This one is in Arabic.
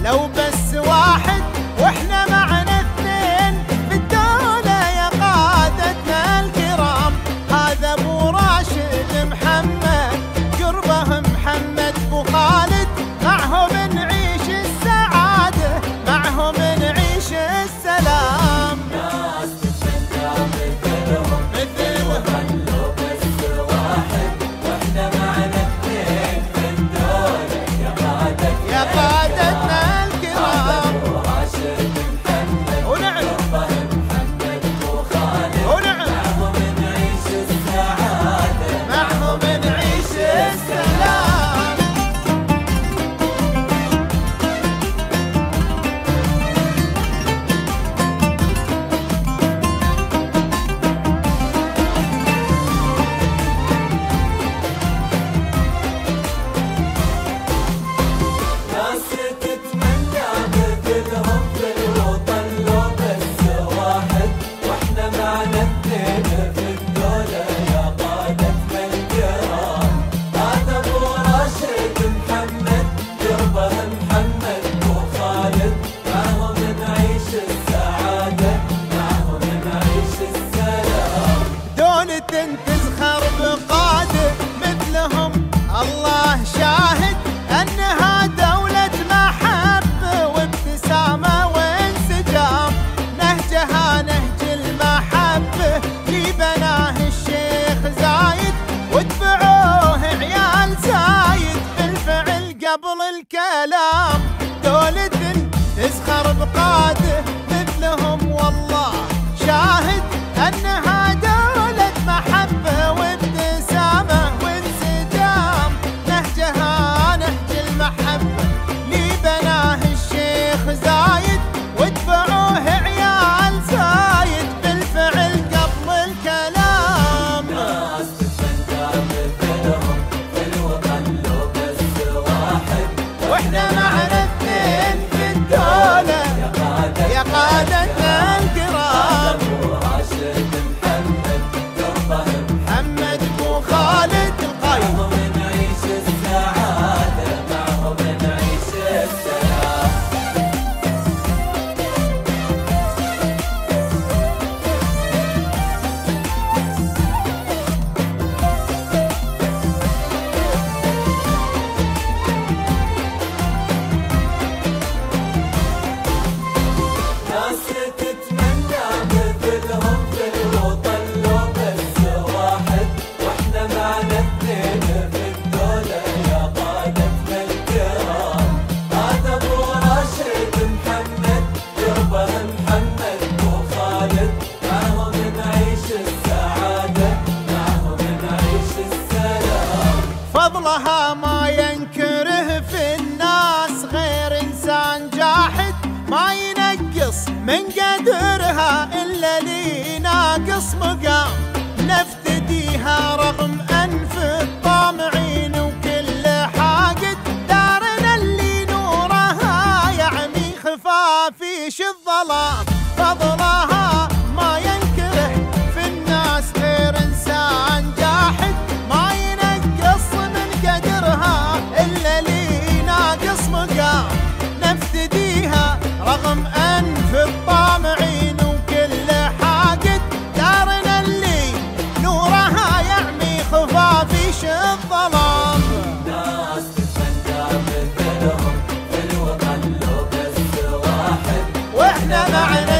لو بس واحد واحنا معنا اثنين في الدولة يا قادتنا الكرام. هذا ابو راشد محمد قربه محمد ابو خالد، معهم نعيش السعادة معهم نعيش السلام. ناس تتمنى مثلهم خلوا بس واحد واحنا معنا اثنين في الدولة يا قادتنا الكرام. ابو راشد محمد ونعم قربه محمد ابو خالد، ونعم معهم نعيش السعادة معهم نعيش السلام. ناس تتمنى مثلهم في الوطن لو بس واحد واحنا معنا اثنين في الدولة يا قادتنا الكرام. هذا ابو راشد محمد قربه محمد ابو خالد، معهم نعيش السعادة معهم نعيش السلام. دولة تزخر بقادة مثلهم الله شاهد انها دولة محبة وابتسامة وانسجام. نهجها نهج المحبة اللي بناه الشيخ زايد واتبعوه عيال زايد بالفعل قبل الكلام. دولة تزخر بقادة مثلهم والله شاهد انها دولة محبة وابتسامة وانسجام. نهجها نهج المحبة اللي بناه الشيخ زايد واتبعوه عيال زايد بالفعل قبل الكلام. ناس تتمنى مثلهم في الوطن لو بس واحد واحنا معنا اثنين في الدولة يا قادتنا الكرام. ابو راشد محمد قربه محمد ابو خالد القايد، معهم نعيش السعادة معهم نعيش السلام. ناس تتمنى مثلهم في الوطن لو بس واحد واحنا معنا اثنين في الدولة يا قادتنا الكرام. هذا ابو راشد محمد قربه محمد ابو خالد، معهم نعيش السعادة معهم نعيش السلام. فضلها ما ينكره في الناس غير انسان جاحد، ما ينقص من قدرها الا لي ناقص مقام. نفتديها رغم انف الطامعين وكل حاقد، دارنا اللي نورها يعمي خفافيش الظلام. فضلها ما ينكره في الناس غير انسان جاحد، ما ينقص من قدرها الا لي ناقص مقام. نفتديها رغم انف الطامعين وكل حاقد، دارنا اللي نورها يعمي خفافيش الظلام. ناس تتمنى مثلهم في الوطن لو بس واحد واحنا معنا